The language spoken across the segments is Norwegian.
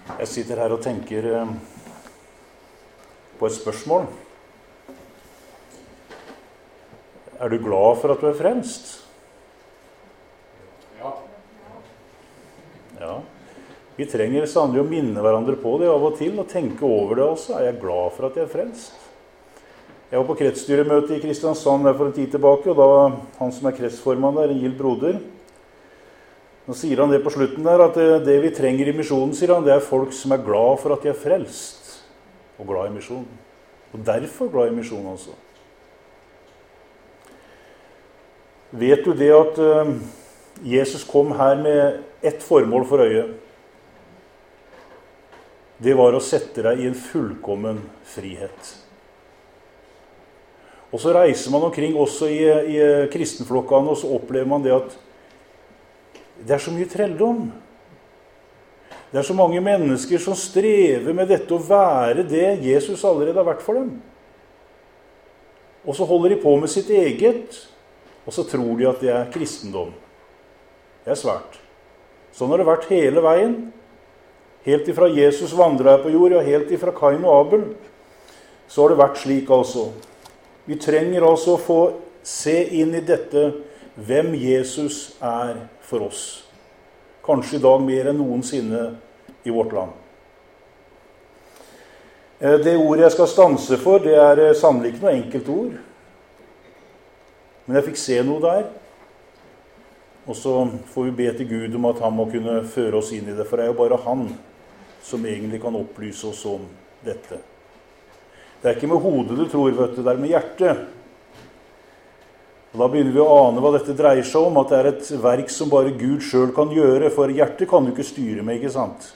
Jeg sitter her og tenker på et spørsmål. Er du glad for at du er frelst? Ja. Ja. Vi trenger sannelig å minne hverandre på det av og til, og tenke over det også. Er jeg glad for at jeg er frelst? Jeg var på kretsstyremøte i Kristiansand der for en tid tilbake, og da han som er kretsformann der, en gild broder, nå sier han det på slutten der, at det vi trenger i misjonen, sier han, det er folk som er glad for at de er frelst, og glad i misjonen. Og derfor glad i misjonen også. Vet du det at Jesus kom her med ett formål for øyet? Det var å sette deg i en fullkommen frihet. Og så reiser man omkring også i kristenflokkene, og så opplever man det at det er så mye trelldom. Det er så mange mennesker som strever med dette å være det Jesus allerede har vært for dem. Og så holder de på med sitt eget, og så tror de at det er kristendom. Det er svært. Sånn har det vært hele veien. Helt ifra Jesus vandret på jord, og helt ifra Kain og Abel, så har det vært slik altså. Vi trenger altså å få se inn i dette, hvem Jesus er for oss. Kanskje i dag mer enn noensinne i vårt land. Det ordet jeg skal stanse for, det er sannelig ikke noe enkelt ord. Men jeg fikk se noe der. Og så får vi be til Gud om at han må kunne føre oss inn i det, for det er jo bare han som egentlig kan opplyse oss om dette. Det er ikke med hodet du tror, vet du, det er med hjertet. Og da begynner vi å ane hva dette dreier seg om, at det er et verk som bare Gud selv kan gjøre, for hjertet kan du ikke styre med, ikke sant?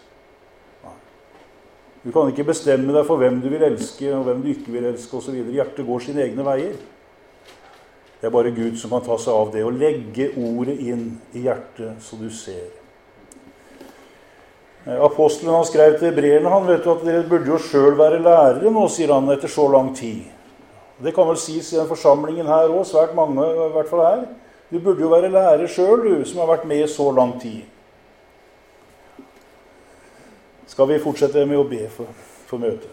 Du kan ikke bestemme deg for hvem du vil elske, og hvem du ikke vil elske, og så videre. Hjertet går sine egne veier. Det er bare Gud som kan ta seg av det, og legge ordet inn i hjertet, så du ser. Apostelen han skrev til hebreerne, han vet du at dere burde jo selv være lærere nå, sier han, etter så lang tid. Det kan vel sies i den forsamlingen her også, svært mange i hvert fall her. Du burde jo være lærer selv, du, som har vært med i så lang tid. Skal vi fortsette med å be for møtet?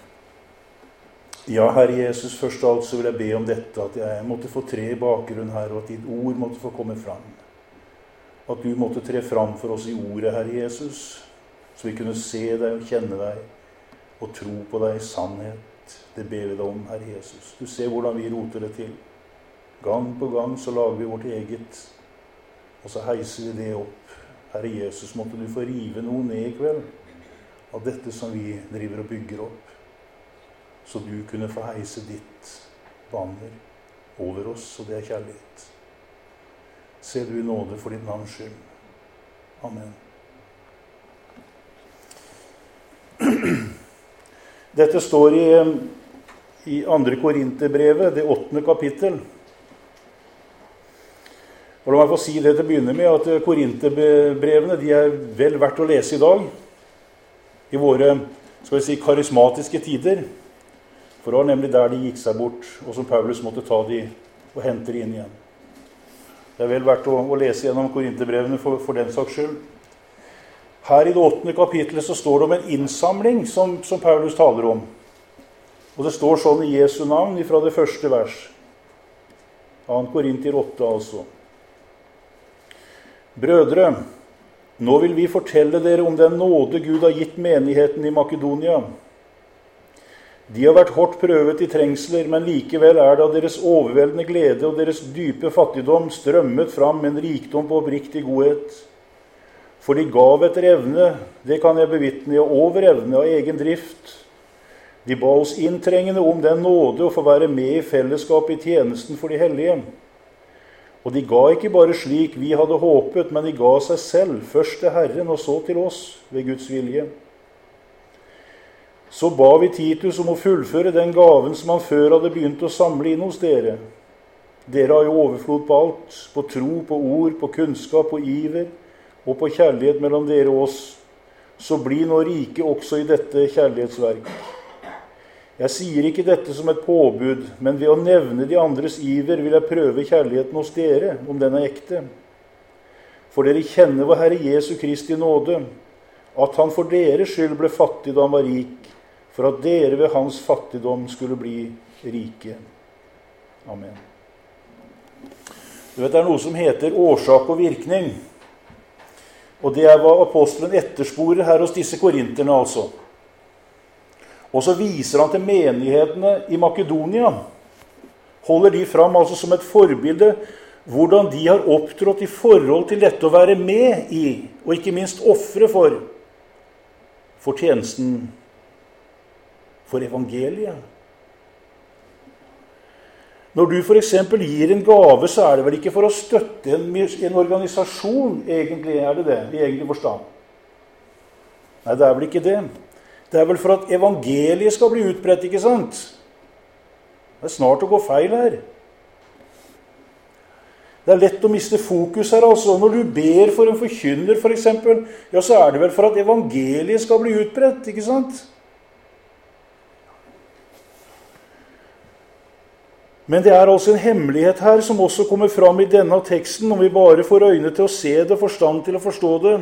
Ja, Herre Jesus, først av alt så vil jeg be om dette, at jeg måtte få tre i bakgrunnen her, og at ditt ord måtte få komme fram. At du måtte tre fram for oss i ordet, Herre Jesus, så vi kunne se deg og kjenne deg, og tro på deg i sannhet. Det ber vi deg om, Herre Jesus. Du ser hvordan vi roter det til. Gang på gang så lager vi vårt eget, og så heiser vi det opp. Herre Jesus, måtte du få rive noe ned i kveld av dette som vi driver og bygger opp, så du kunne få heise ditt banner over oss, og det er kjærlighet. Se du i nåde for ditt navns skyld. Amen. Dette står i 2. Korinterbrevet, det 8. kapittel. Og la meg få si det til å begynne med, at Korinterbrevene, de er vel verdt å lese i dag, i våre, skal vi si, karismatiske tider. For det var nemlig der de gikk seg bort, og som Paulus måtte ta de og hente de inn igjen. Det er vel verdt å lese gjennom Korinterbrevene for den saks skyld. Her i det 8. kapittelet så står det om en innsamling som Paulus taler om. Og det står sånn i Jesu navn fra det første vers. 2. Korinter 8 altså. Brødre, nå vil vi fortelle dere om den nåde Gud har gitt menigheten i Makedonia. De har vært hardt prøvet i trengsler, men likevel er det av deres overveldende glede og deres dype fattigdom strømmet fram en rikdom på oppriktig godhet. For de gav etter evne, det kan jeg bevitne, og over evne av egen drift. De ba oss inntrengende om den nåde å få være med i fellesskap i tjenesten for de hellige. Og de ga ikke bare slik vi hadde håpet, men de ga seg selv, først til Herren og så til oss, ved Guds vilje. Så ba vi Titus om å fullføre den gaven som han før hadde begynt å samle inn hos dere. Dere har jo overflod på alt, på tro, på ord, på kunnskap, på iver, og på kjærlighet mellom dere og oss, så bli nå rike også i dette kjærlighetsverk. Jeg sier ikke dette som et påbud, men ved å nevne de andres iver vil jeg prøve kjærligheten hos dere, om den er ekte. For dere kjenner vår Herre Jesu Kristi nåde, at han for deres skyld ble fattig da han var rik, for at dere ved hans fattigdom skulle bli rike. Amen. Du vet, det er noe som heter årsak og virkning. Og det er hva apostelen ettersporer her hos disse korinterne, altså. Og så viser han til menighetene i Makedonia. Holder de fram altså som et forbilde hvordan de har opptrådt i forhold til dette å være med i, og ikke minst offre for tjenesten, for evangeliet. Når du for eksempel gir en gave, så er det vel ikke for å støtte en organisasjon, egentlig er det det, i egentlig forstand. Nei, det er vel ikke det. Det er vel for at evangeliet skal bli utbredt, ikke sant? Det er snart å gå feil her. Det er lett å miste fokus her, altså. Når du ber for en forkynner, for eksempel, ja, så er det vel for at evangeliet skal bli utbredt, ikke sant? Men det er altså en hemmelighet her som også kommer fram i denne teksten, om vi bare får øyne til å se det, forstand til å forstå det.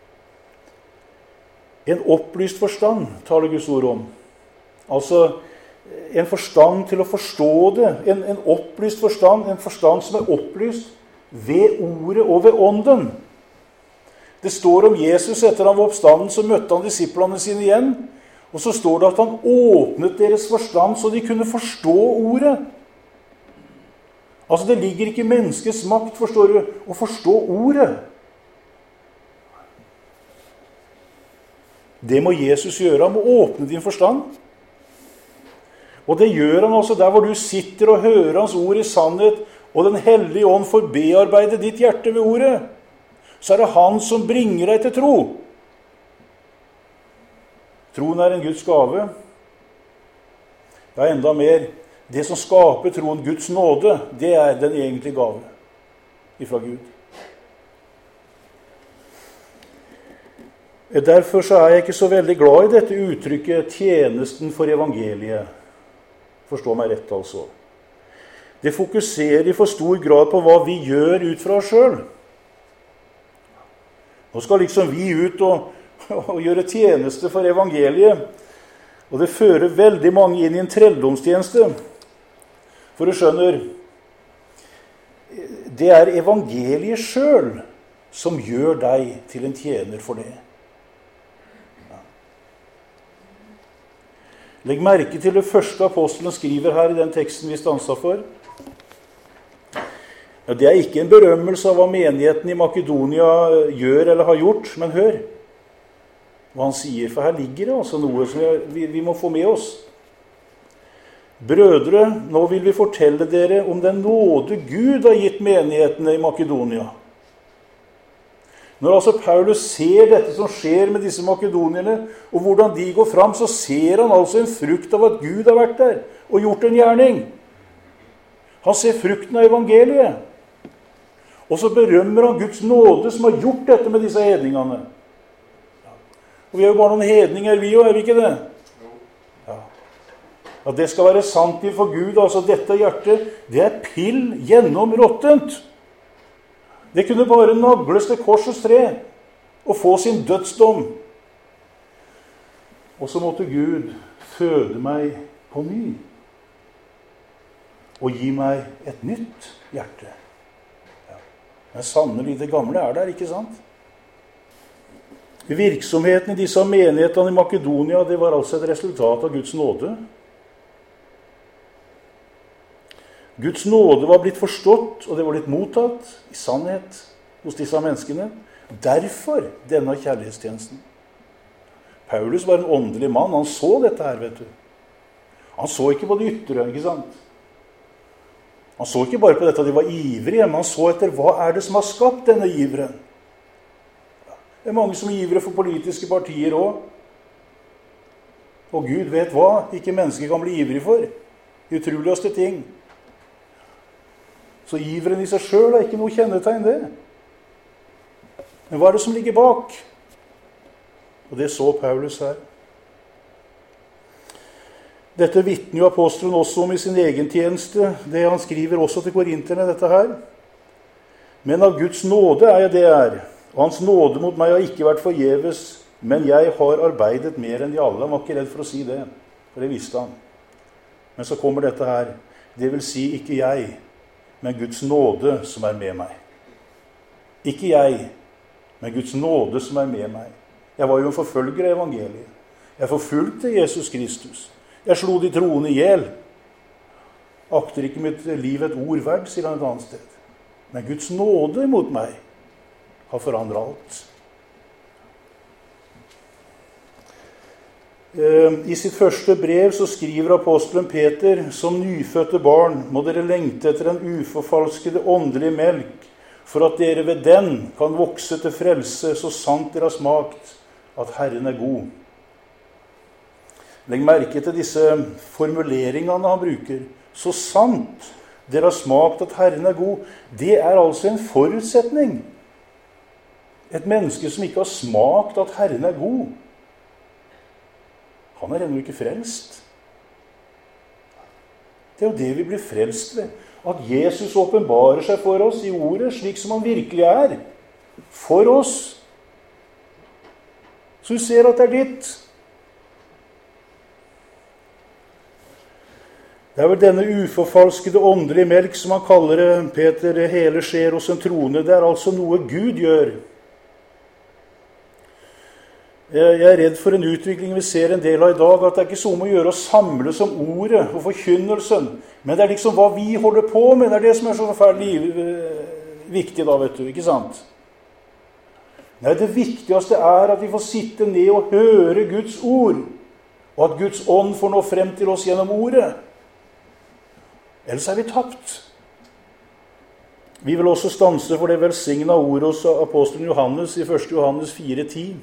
En opplyst forstand taler Guds ord om. Altså en forstand til å forstå det, en opplyst forstand, en forstand som er opplyst ved ordet og ved ånden. Det står om Jesus etter han var oppstanden, så møtte han disiplene sine igjen, og så står det at han åpnet deres forstand så de kunne forstå ordet. Altså det ligger ikke i menneskets makt, forstår du, å forstå ordet. Det må Jesus gjøre, han må åpne din forstand. Og det gjør han også der hvor du sitter og hører hans ord i sannhet, og den hellige ånd får bearbeide ditt hjerte ved ordet. Så er det han som bringer deg til tro. Troen er en Guds gave. Ja, enda mer. Det som skaper troen, Guds nåde, det er den egentlige gave ifra Gud. Derfor så er jeg ikke så veldig glad i dette uttrykket tjenesten for evangeliet. Forstå meg rett, altså. Det fokuserer i for stor grad på hva vi gjør ut fra oss selv. Nå skal liksom vi ut og gjøre tjeneste for evangeliet. Og det fører veldig mange inn i en trelldomstjeneste. For du skjønner, det er evangeliet selv som gjør deg til en tjener for det. Legg merke til det første apostelen skriver her i den teksten vi stanset for. Ja, det er ikke en berømmelse av hva menigheten i Makedonia gjør eller har gjort, men hør hva han sier, for her ligger det altså noe som vi må få med oss. Brødre, nå vil vi fortelle dere om den nåde Gud har gitt menighetene i Makedonia. Når altså Paulus ser dette som skjer med disse makedonierne, og hvordan de går fram, så ser han altså en frukt av at Gud har vært der og gjort en gjerning. Han ser frukten av evangeliet. Og så berømmer han Guds nåde som har gjort dette med disse hedningene. Og vi er jo bare noen hedninger, vi jo, er vi ikke det? Ja. At det skal være sant for Gud, altså dette hjertet, det er pill gjennom råttent. Det kunne bare nagles til korsets tre og få sin dødsdom. Og så måtte Gud føde meg på ny og gi meg et nytt hjerte. Ja. Men sannelig, det gamle er der, ikke sant? Virksomheten i disse menighetene i Makedonia, det var altså et resultat av Guds nåde. Guds nåde var blitt forstått, og det var blitt mottatt i sannhet hos disse menneskene. Derfor denne kjærlighetstjenesten. Paulus var en åndelig mann, han så dette her, vet du. Han så ikke på det ytre, ikke sant? Han så ikke bare på dette at de var ivrige, men han så etter hva er det som har skapt denne iveren. Det er mange som er ivrige for politiske partier også. Og Gud vet hva ikke mennesker kan bli ivrige for. De utroligste ting. Så iveren i seg selv er ikke noe kjennetegn det. Men hva er det som ligger bak? Og det så Paulus her. Dette vitner jo apostelen også om i sin egen tjeneste. Det han skriver også til korinterne, dette her. Men av Guds nåde er jeg det er. Og hans nåde mot meg har ikke vært forgjeves. Men jeg har arbeidet mer enn de alle. Han var ikke redd for å si det, for det visste han. Men så kommer dette her. Det vil si ikke jeg, men Guds nåde som er med meg. Ikke jeg, men Guds nåde som er med meg. Jeg var jo en forfølger av evangeliet. Jeg forfulgte Jesus Kristus. Jeg slo de troende ihjel. Akter ikke mitt liv et ord verd, sier han et annet sted. Men Guds nåde mot meg har forandret alt. I sitt første brev så skriver apostelen Peter: som nyfødte barn må dere lengte etter en uforfalskede åndelige melk, for at dere ved den kan vokse til frelse, så sant dere har smakt at Herren er god. Legg merke til disse formuleringene han bruker. Så sant dere har smakt at Herren er god. Det er altså en forutsetning. Et menneske som ikke har smakt at Herren er god, han er ennå ikke frelst. Det er jo det vi blir frelst ved. At Jesus åpenbarer seg for oss i ordet, slik som han virkelig er. For oss. Så du ser at det er ditt. Det er vel denne uforfalskede åndelige melk, som han kaller det, Peter, hele skjer hos en troende. Det er altså noe Gud gjør. Jeg er redd for en utvikling vi ser en del av i dag, at det er ikke så mye å gjøre å samles om ordet og forkynnelsen, men det er liksom hva vi holder på med. Det er det som er så forferdelig viktig da, vet du, ikke sant? Nei, det viktigste er at vi får sitte ned og høre Guds ord, og at Guds ånd får nå frem til oss gjennom ordet. Ellers er vi tapt. Vi vil også stanse for det velsigna ordet hos apostelen Johannes i 1. Johannes 4:10.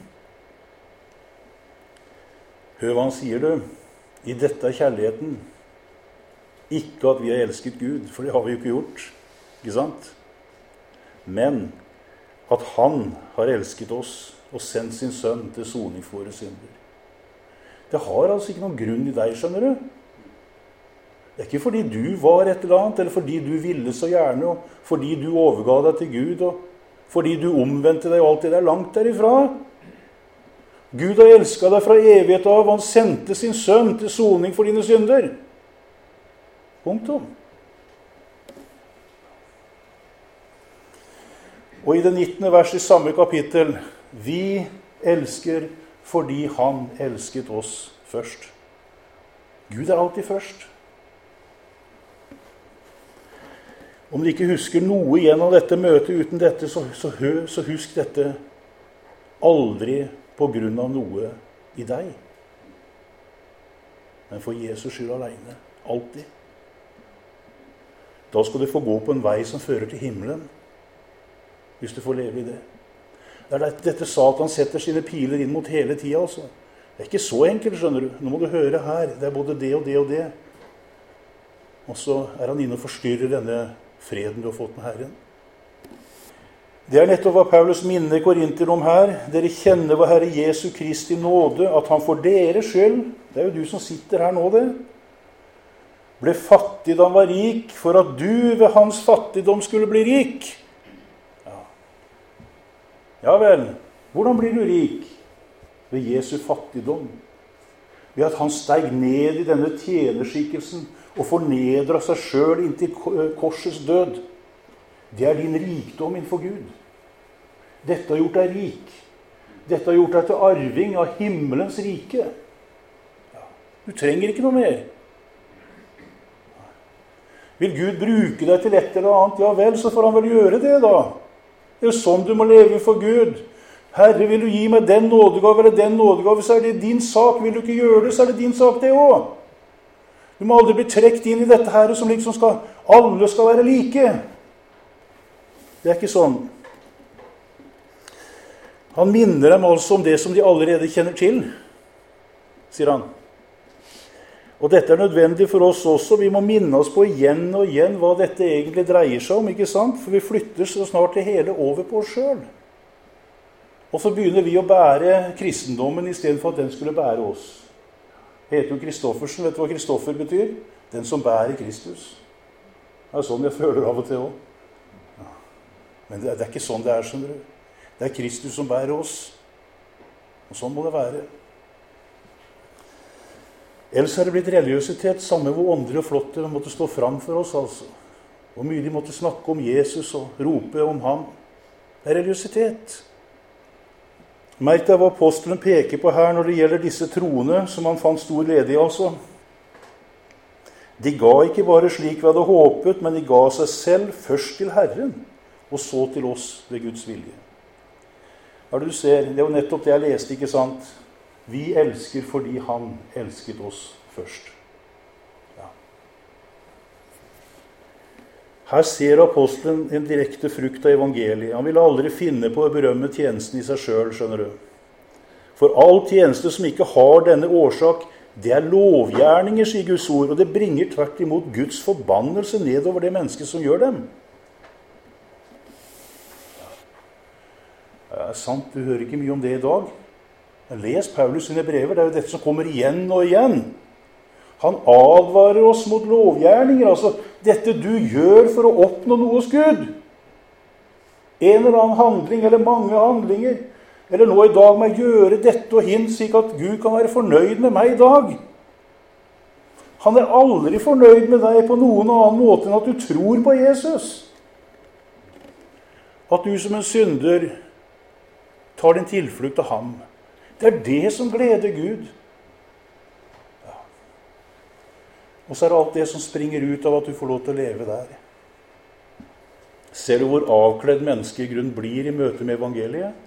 Hør hva han sier, du. I dette er kjærligheten. Ikke at vi har elsket Gud, for det har vi jo ikke gjort. Ikke sant? Men at han har elsket oss og sendt sin sønn til soning for våre synder. Det har altså ikke noen grunn i deg, skjønner du. Det er ikke fordi du var et eller annet, eller fordi du ville så gjerne, og fordi du overga deg til Gud, og fordi du omvendte deg og alt det der langt derifra. Gud har elsket deg fra evighet av, og han sendte sin sønn til soning for dine synder. Punktum. Og i det 19. vers i samme kapittel: vi elsker fordi han elsket oss først. Gud er alltid først. Om du ikke husker noe igjen av dette møtet uten dette, så husk dette: aldri på grunn av noe i deg, men for Jesus skyld alene. Alltid. Da skal du få gå på en vei som fører til himmelen, hvis du får leve i det. Det er dette Satan setter sine piler inn mot hele tiden, altså. Det er ikke så enkelt, skjønner du. Nå må du høre her. Det er både det og det og det. Og så er han inne og forstyrrer denne freden du har fått med Herren. Det er nettopp hva Paulus minner Korinterne om her. Dere kjenner hva Herre Jesu Kristi nåde, at han for deres skyld, det er jo du som sitter her nå, det, ble fattig da han var rik, for at du ved hans fattigdom skulle bli rik. Ja vel, hvordan blir du rik? Ved Jesu fattigdom. Ved at han steg ned i denne tjenerskikkelsen og fornedret seg selv inntil korsets død. Det er din rikdom innenfor Gud. Dette har gjort deg rik. Dette har gjort deg til arving av himmelens rike. Ja, du trenger ikke noe mer. Vil Gud bruke deg til et eller annet? Ja vel, så får han vel gjøre det da. Det er jo sånn du må leve for Gud. Herre, vil du gi meg den nådegave eller den nådegave, så er det din sak. Vil du ikke gjøre det, så er det din sak det også. Du må aldri bli trekt inn i dette her som liksom alle skal være like. Det er ikke sånn. Han minner dem altså om det som de allerede kjenner til, sier han. Og dette er nødvendig for oss også. Vi må minne oss på igjen og igjen hva dette egentlig dreier seg om, ikke sant? For vi flytter så snart det hele over på oss selv. Og så begynner vi å bære kristendommen i stedet for at den skulle bære oss. Det heter jo Kristoffersen. Vet du hva Kristoffer betyr? Den som bærer Kristus. Det er sånn jeg føler av og til også. Men det er ikke sånn det er, skjønner du. Det er Kristus som bærer oss. Og sånn må det være. Ellers er det blitt religiøsitet, samme hvor åndelig og flott det måtte stå fram for oss, altså. Hvor mye de måtte snakke om Jesus og rope om ham. Det er religiøsitet. Merk deg hva apostelen peker på her når det gjelder disse troende, som han fant stor glede i, altså. De ga ikke bare slik vi hadde håpet, men de ga seg selv først til Herren, og så til oss ved Guds vilje. Ja, du ser, det er jo nettopp det jeg leste, ikke sant? Vi elsker fordi han elsket oss først. Ja. Her ser apostelen en direkte frukt av evangeliet. Han ville aldri finne på å berømme tjenesten i seg selv, skjønner du. For all tjeneste som ikke har denne årsak, det er lovgjerninger, sier Guds ord, og det bringer tvert imot Guds forbannelse nedover det mennesket som gjør dem. Det er sant, du hører ikke mye om det i dag. Les Paulus sine brever, det er jo dette som kommer igjen og igjen. Han advarer oss mot lovgjerninger, altså dette du gjør for å oppnå noe hos Gud. En eller annen handling, eller mange handlinger, eller nå i dag må jeg gjøre dette og hint, slik at Gud kan være fornøyd med meg i dag. Han er aldri fornøyd med deg på noen annen måte enn at du tror på Jesus. At du som en synder tar din tilflukt av ham. Det er det som gleder Gud. Ja. Og så er det alt det som springer ut av at du får lov til å leve der. Ser du hvor avkledd mennesket i grunn blir i møte med evangeliet?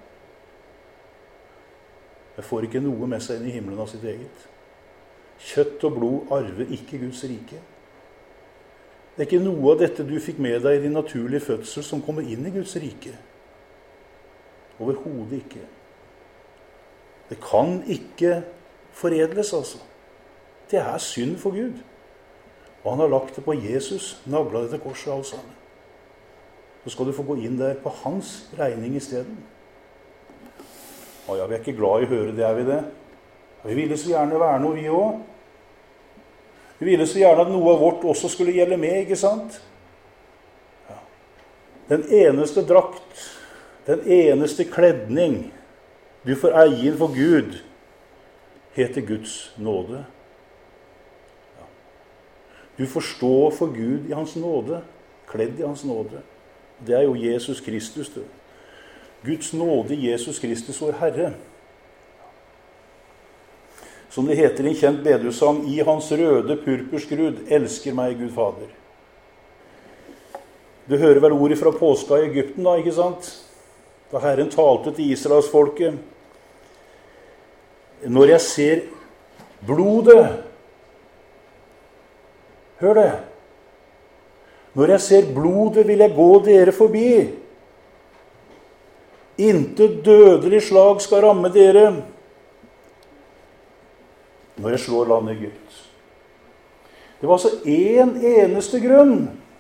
Jeg får ikke noe med seg inn i himmelen av sitt eget. Kjøtt og blod arver ikke Guds rike. Det er ikke noe av dette du fikk med deg i din naturlige fødsel som kommer inn i Guds rike. Overhodet ikke. Det kan ikke foredles, altså. Det er synd for Gud. Og han har lagt det på Jesus, naglet det til korset alt sammen. Så skal du få gå inn der på hans regning i stedet. Å ja, vi er ikke glad i å høre det, er vi det? Vi ville så gjerne være noe, vi også. Vi ville så gjerne at noe av vårt også skulle gjelde med, ikke sant? Ja. Den eneste drakt, den eneste kledning du får eie inn for Gud, heter Guds nåde. Ja. Du får stå for Gud i hans nåde, kledd i hans nåde. Det er jo Jesus Kristus, du. Guds nåde i Jesus Kristus, vår Herre. Som det heter i en kjent bedehusssang, i hans røde purpurskrud elsker meg Gud Fader. Du hører vel ordet fra påska i Egypten da, ikke sant? Da Herren talte til Israels folket. Når jeg ser blodet, hør det, når jeg ser blodet vil jeg gå dere forbi. Intet dødelig slag skal ramme dere når jeg slår landet Egypt. Det var altså en eneste grunn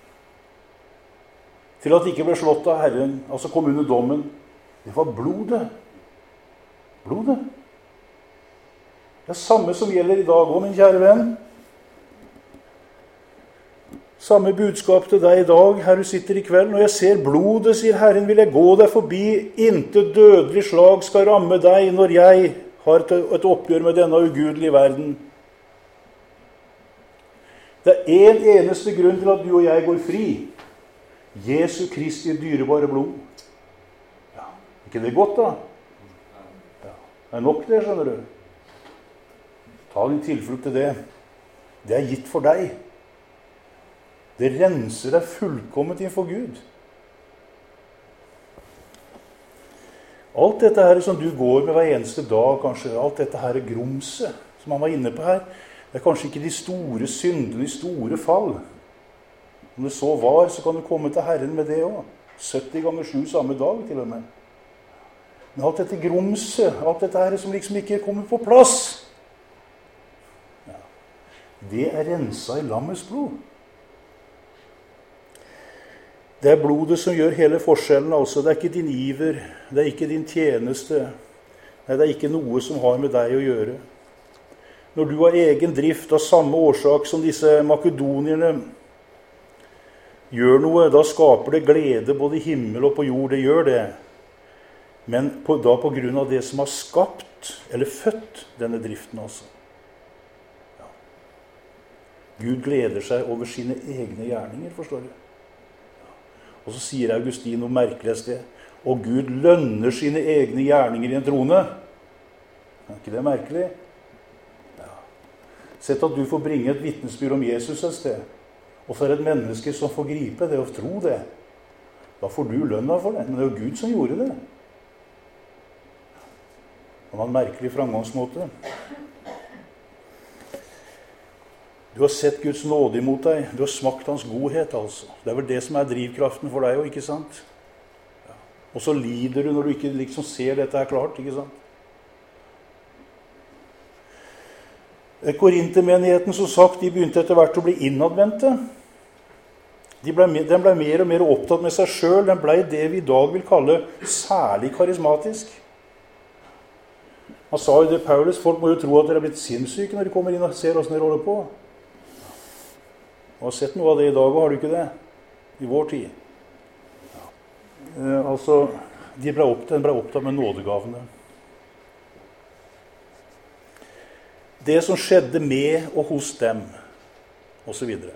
til at det ikke ble slått av Herren, altså kom under dommen. Det var blodet. Blodet. Det er samme som gjelder i dag også, min kjære venn. Samme budskap til deg i dag, her du sitter i kveld. Når jeg ser blodet, sier Herren, vil jeg gå deg forbi. Intet dødelig slag skal ramme deg når jeg har et oppgjør med denne ugudelige verden. Det er en eneste grunn til at du og jeg går fri. Jesu Kristi dyrebare blod. Ja, ikke det godt da? Ja, det er nok det, skjønner du. Ta din tilflukt til det. Det er gitt for deg. Det renser deg fullkomment innenfor Gud. Alt dette her som du går med hver eneste dag, kanskje, alt dette her grumset som han var inne på her, det er kanskje ikke de store syndene, de store fall. Om det så var, så kan du komme til Herren med det også. 70 ganger 7 samme dag til og med. Men alt dette grumset, alt dette her som liksom ikke kommer på plass, ja, det er renset i lammets blod. Det er blodet som gjør hele forskjellen, altså. Det er ikke din iver, det er ikke din tjeneste. Nei, det er ikke noe som har med deg å gjøre. Når du har egen drift av samme årsak som disse makedonierne gjør noe, da skaper det glede både i himmel og på jord, det gjør det. Men da på grunn av det som har skapt født denne driften altså. Ja. Gud gleder seg over sine egne gjerninger, forstår du. Ja. Og så sier Augustin noe merkelig sted. Og Gud lønner sine egne gjerninger i en trone. Er ikke det merkelig? Ja. Sett at du får bringe et vitnesbyrd om Jesus et sted. Og så er det et menneske som får gripe det og tro det. Da får du lønna for det. Men det er jo Gud som gjorde det. Det var en merkelig framgangsmåte. Du har sett Guds nåde imot deg. Du har smakt hans godhet, altså. Det er vel det som er drivkraften for deg, ikke sant? Ja. Og så lider du når du ikke liksom ser dette her klart, ikke sant? Korintermenigheten, som sagt, de begynte etter hvert å bli innadvendte. Den ble mer og mer opptatt med seg selv. Den ble det vi i dag vil kalle særlig karismatisk. Han sa jo det, Paulus, folk må jo tro at dere er blitt sinnssyke når de kommer inn og ser hvordan dere holder på. Du har sett noe av det i dag, og har du ikke det? I vår tid. Ja. Den ble opptatt med nådegavene. Det som skjedde med og hos dem, og så videre.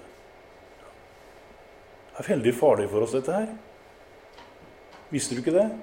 Det er veldig farlig for oss, dette her. Visste du ikke det?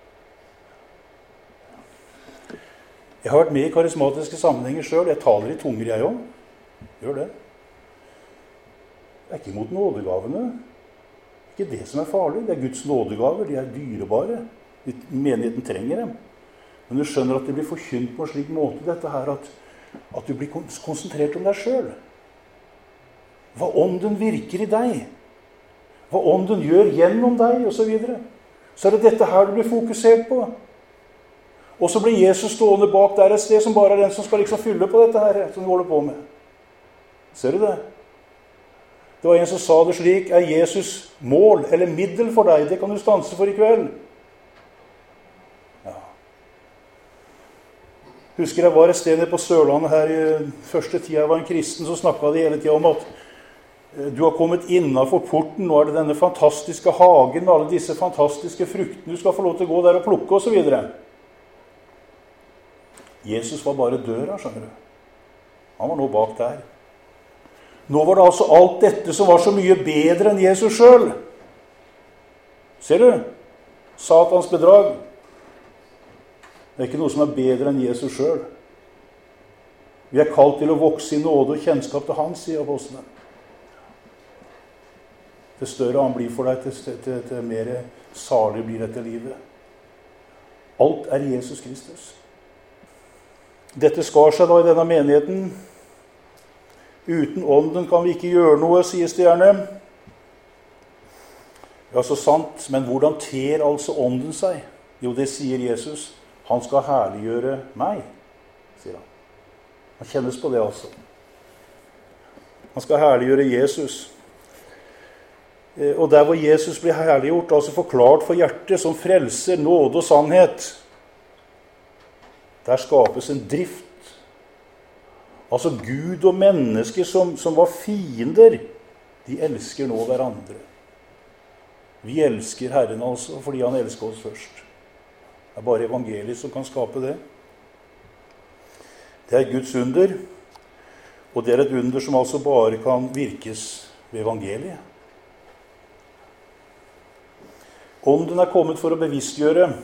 Jeg har vært med i karismatiske sammenhenger selv. Jeg taler i tunger, jeg også. Gjør det. Det er ikke imot nådegavene. Det er ikke det som er farlig. Det er Guds nådegaver. De er dyrebare. Menigheten trenger dem. Men du skjønner at det blir forkynt på en slik måte, dette her, at du blir konsentrert om deg selv. Hva ånden virker i deg. Hva ånden gjør gjennom deg, og så videre. Så er det dette her du blir fokusert på. Og så blir Jesus stående bak der et sted som bare er den som skal liksom fylle på dette her, som du holder på med. Ser du det? Det var en som sa det slik: er Jesus mål eller middel for deg? Det kan du stanse for i kveld. Ja. Husker jeg var et sted nede på Sørlandet her i første tida jeg var en kristen, så snakket de hele tiden om at du har kommet innenfor porten, nå er det denne fantastiske hagen med alle disse fantastiske fruktene, du skal få lov til å gå der og plukke og så videre. Jesus var bare døra, skjønner du. Han var nå bak der. Nå var det altså alt dette som var så mye bedre enn Jesus selv. Ser du? Satans bedrag. Det er ikke noe som er bedre enn Jesus selv. Vi er kalt til å vokse i nåde og kjennskap til han, sier apostlene. Det større han blir for deg, til mer salig blir dette livet. Alt er Jesus Kristus. Dette skar seg da i denne menigheten. Uten ånden kan vi ikke gjøre noe, sies det gjerne. Ja, så sant, men hvordan ter altså ånden seg? Jo, det sier Jesus. Han skal herliggjøre meg, sier han. Han kjennes på det altså. Han skal herliggjøre Jesus. Og der hvor Jesus blir herliggjort, altså forklart for hjertet som frelser, nåde og sannhet, der skapes en drift. Altså Gud og mennesker som var fiender, de elsker nå hverandre. Vi elsker Herren altså, fordi han elsker oss først. Det er bare evangeliet som kan skape det. Det er Guds under, og det er et under som altså bare kan virkes ved evangeliet. Ånden er kommet for å bevisstgjøre.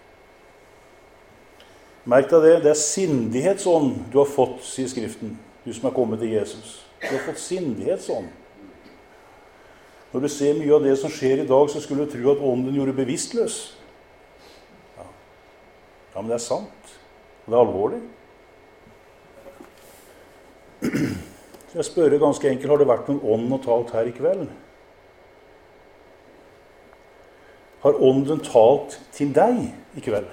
Merk deg det, det er sindighetsånd du har fått, sier Skriften, du som er kommet til Jesus. Du har fått sindighetsånd. Når du ser mye av det som skjer i dag, så skulle du tro at ånden gjorde bevisstløs. Ja, men det er sant. Og det er alvorlig. Så jeg spør ganske enkelt, har det vært noen ånd og talt her i kveld? Har ånden talt til deg i kveld?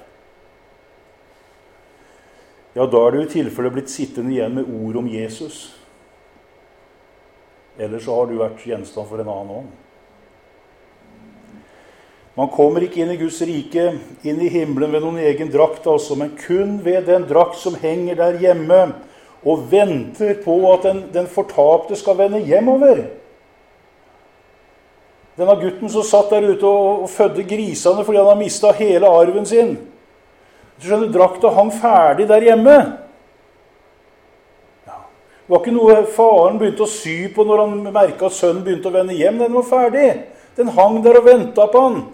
Ja, da er du i tilfelle blitt sittende igjen med ord om Jesus. Eller så har du vært gjenstand for en annen ånd. Man kommer ikke inn i Guds rike, inn i himmelen ved noen egen drakt, altså, men kun ved den drakt som henger der hjemme, og venter på at den fortapte skal vende hjemover. Denne gutten som satt der ute og fødde grisene fordi han har mistet hele arven sin. Du skjønner, drakta hang ferdig der hjemme. Ja. Det var ikke noe faren begynte å sy på når han merket at sønnen begynte å vende hjem. Den var ferdig. Den hang der og ventet på han.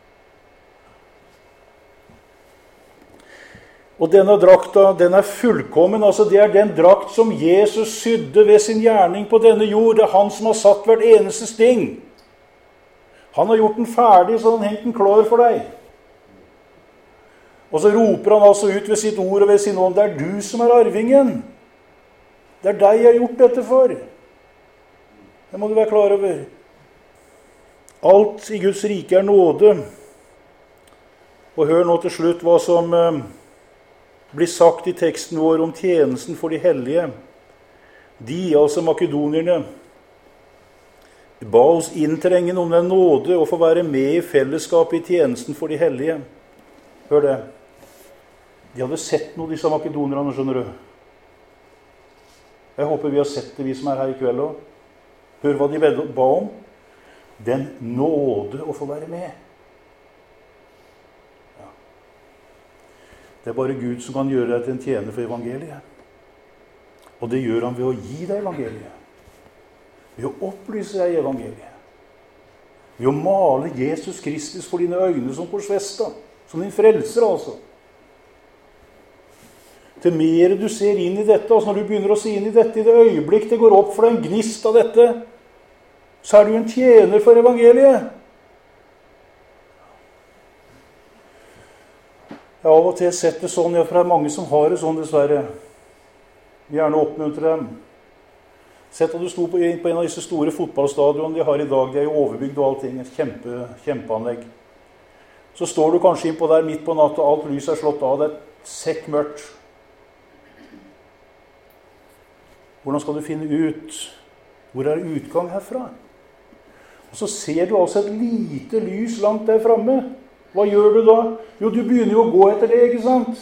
Og denne drakta, den er fullkommen. Altså det er den drakt som Jesus sydde ved sin gjerning på denne jord. Det er han som har satt hvert eneste sting. Han har gjort den ferdig, så han hengt den klar for deg. Og så roper han altså ut ved sitt ord og ved sin ånd, det er du som er arvingen. Det er deg jeg har gjort dette for. Det må du være klar over. Alt i Guds rike er nåde. Og hør nå til slutt hva som blir sagt i teksten vår om tjenesten for de hellige. De, altså makedonierne, ba oss inntrengende om den nåde og få være med i fellesskapet i tjenesten for de hellige. Hør det. De hadde sett noe, disse makedonerne, skjønner du. Jeg håper vi har sett det, vi som er her i kveld også. Hør hva de ba om. Den nåde å få være med. Ja. Det er bare Gud som kan gjøre deg til en tjener for evangeliet. Og det gjør han ved å gi deg evangeliet. Ved å opplyse deg i evangeliet. Ved å male Jesus Kristus for dine øyne som korsfesta. Som din frelser, altså. Til mer du ser inn i dette, altså når du begynner å se inn i dette, i det øyeblikk det går opp for deg en gnist av dette, så er du en tjener for evangeliet. Jeg har av og til sett det sånn, for det er mange som har det sånn, dessverre. Gjerne oppmuntre dem. Sett at du sto på en av disse store fotballstadionene de har i dag, de er jo overbygd og allting, et kjempeanlegg. Så står du kanskje innpå der midt på natt, og alt lys er slått av, det er sekk mørkt. Hvordan skal du finne ut hvor er utgang herfra? Og så ser du altså et lite lys langt der fremme. Hva gjør du da? Jo, du begynner jo å gå etter det, ikke sant?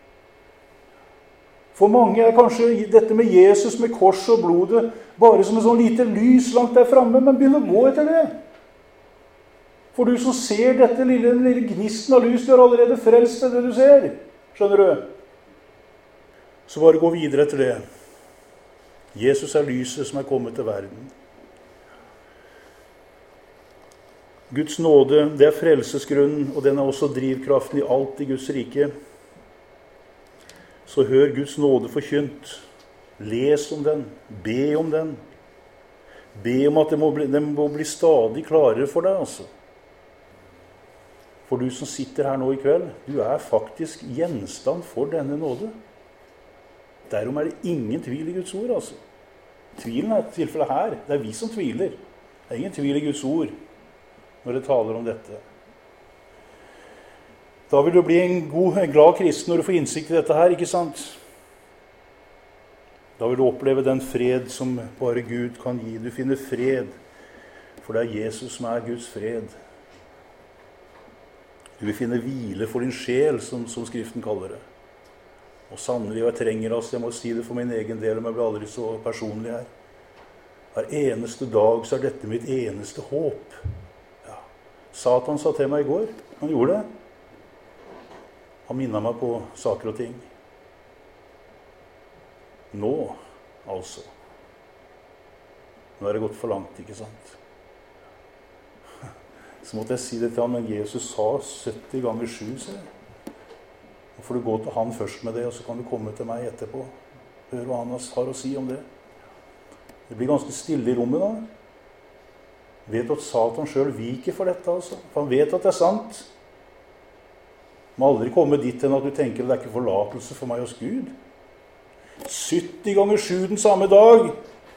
For mange er kanskje dette med Jesus, med kors og blodet, bare som et sånn lite lys langt der fremme, men begynn å gå etter det. For du som ser dette lille gnisten av lys, du har allerede frelst det du ser. Skjønner du? Så bare gå videre etter det. Jesus er lyset som er kommet til verden. Guds nåde, det er frelsesgrunnen, og den er også drivkraften i alt i Guds rike. Så hør Guds nåde forkynt. Les om den. Be om den. Be om at den må bli stadig klarere for deg, altså. For du som sitter her nå i kveld, du er faktisk gjenstand for denne nåde. Derom er det ingen tvil i Guds ord, altså. Tvilen er tilfellet her. Det er vi som tviler. Det er ingen tvil i Guds ord når det taler om dette. Da vil du bli en glad kristen når du får innsikt i dette her, ikke sant? Da vil du oppleve den fred som bare Gud kan gi. Du finner fred, for det er Jesus som er Guds fred. Du vil finne hvile for din sjel, som Skriften kaller det. Og sannelig, jeg trenger altså, jeg må si det for min egen del, om jeg blir aldri så personlig her. Hver eneste dag så er dette mitt eneste håp. Ja. Satan sa til meg i går, han gjorde det. Han minnet meg på saker og ting. Nå, altså. Nå er det gått for langt, ikke sant? Så måtte jeg si det til han, men Jesus sa 70 ganger 7, sier jeg. Nå får du gå til han først med det, og så kan du komme til meg etterpå. Hør hva han har å si om det. Det blir ganske stille i rommet da. Vet at Satan selv viker for dette, altså. For han vet at det er sant. Må aldri komme dit til at du tenker at det er ikke forlatelse for meg hos Gud. 70 ganger 7 den samme dag.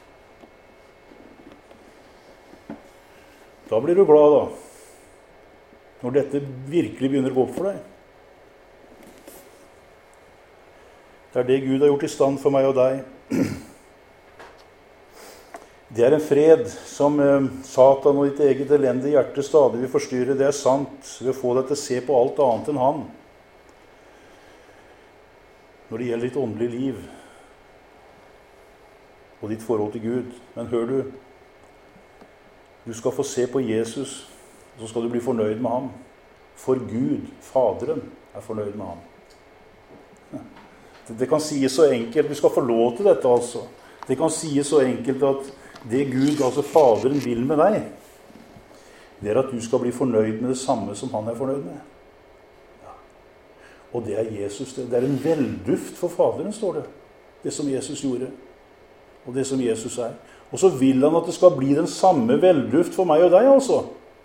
Da blir du glad da. Når dette virkelig begynner å gå opp for deg. Det er det Gud har gjort i stand for meg og deg. Det er en fred som Satan og ditt eget elendige hjerte stadig vil forstyrre. Det er sant ved å få deg til å se på alt annet enn han. Når det gjelder ditt åndelige liv og ditt forhold til Gud. Men hør du, du skal få se på Jesus, og så skal du bli fornøyd med ham. For Gud, Faderen, er fornøyd med ham. Det kan sies så enkelt, du skal få lov til dette altså. Det kan sies så enkelt at det Gud, altså Faderen, vil med deg, det at du skal bli fornøyd med det samme som han fornøyd med. Ja. Og det Jesus. Det en velduft for Faderen, står det. Det som Jesus gjorde. Og det som Jesus Og så vil han at det skal bli den samme velduft for meg og deg, altså.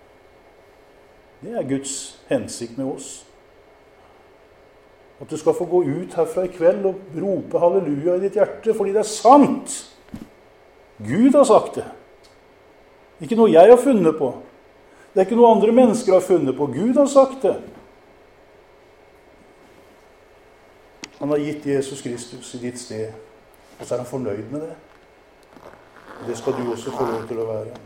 Det Guds hensikt med oss. At du skal få gå ut herfra i kveld og rope halleluja i ditt hjerte, fordi det sant. Gud har sagt det. Ikke noe jeg har funnet på. Det ikke noe andre mennesker har funnet på. Gud har sagt det. Han har gitt Jesus Kristus i ditt sted, og så han fornøyd med det. Og det skal du også få lov til å være.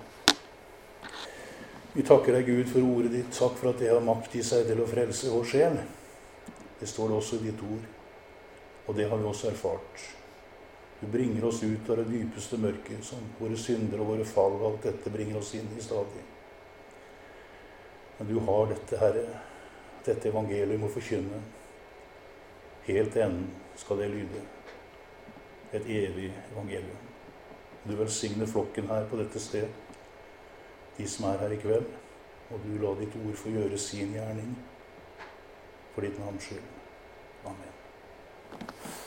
Vi takker deg, Gud, for ordet ditt. Takk for at det har makt i seg til å frelse vår sjel. Det står det også i ditt ord, og det har vi også erfart. Du bringer oss ut av det dypeste mørket, som våre synder og våre fall, og alt dette bringer oss inn i stadig. Men du har dette, Herre, dette evangelium å forkynne. Helt til enden skal det lyde. Et evig evangelium. Du velsigner flokken her på dette sted, de som her i kveld, og du la ditt ord få gjøre sin gjerning. For ditt navns skyld. Amen.